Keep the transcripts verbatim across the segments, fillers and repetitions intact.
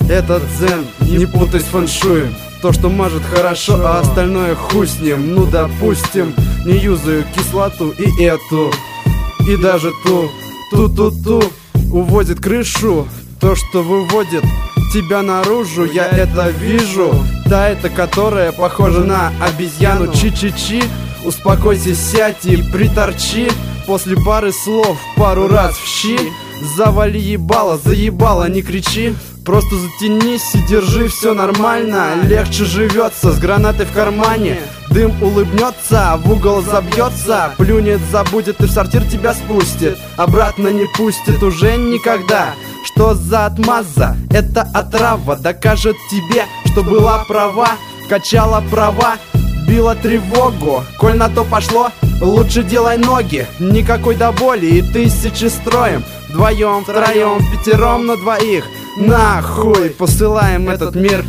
этот дзен, не путай с фэншуем. То, что мажет хорошо, а остальное хуй с ним. Ну допустим, не юзаю кислоту и эту, и даже ту, ту-ту-ту. Уводит крышу, то, что выводит тебя наружу, я это вижу. Та это, которая похожа на обезьяну. Чи-чи-чи, успокойся, сядь и приторчи. После пары слов пару раз в щи. Завали ебало, заебало, не кричи. Просто затянись и держи, все нормально. Легче живется с гранатой в кармане. Дым улыбнется, в угол забьется. Плюнет, забудет и в сортир тебя спустит. Обратно не пустит уже никогда. Что за отмаза? Это отрава. Докажет тебе, что была права. Качала права, била тревогу. Коль на то пошло, лучше делай ноги. Никакой до боли и тысячи строем. Вдвоем, втроем, пятером на двоих. Нахуй посылаем этот мир.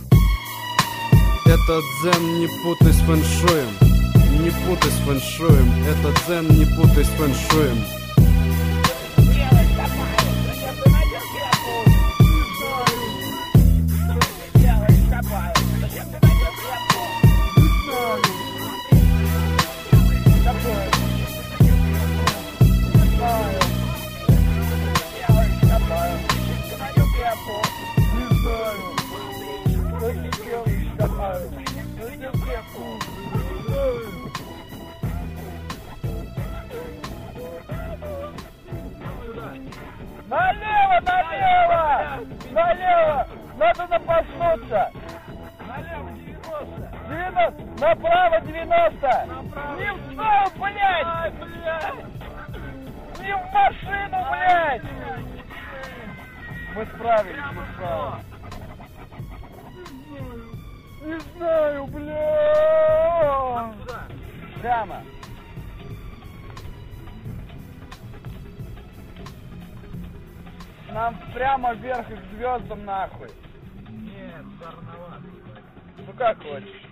Этот дзен не путай с фэншуем. Не путай с фэншуем. Этот дзен не путай с фэншуем. Налево, налево! Налево! Надо напоснуться! Налево девяносто! девяносто! Направо девяносто! Направо. Не в стол, блядь! Ай, блядь! Не в машину, блядь! Мы справились, мы справились. Не знаю, блядь! Прямо! Нам прямо вверх и к звездам нахуй. Нет, стороновато. Ну как хочешь.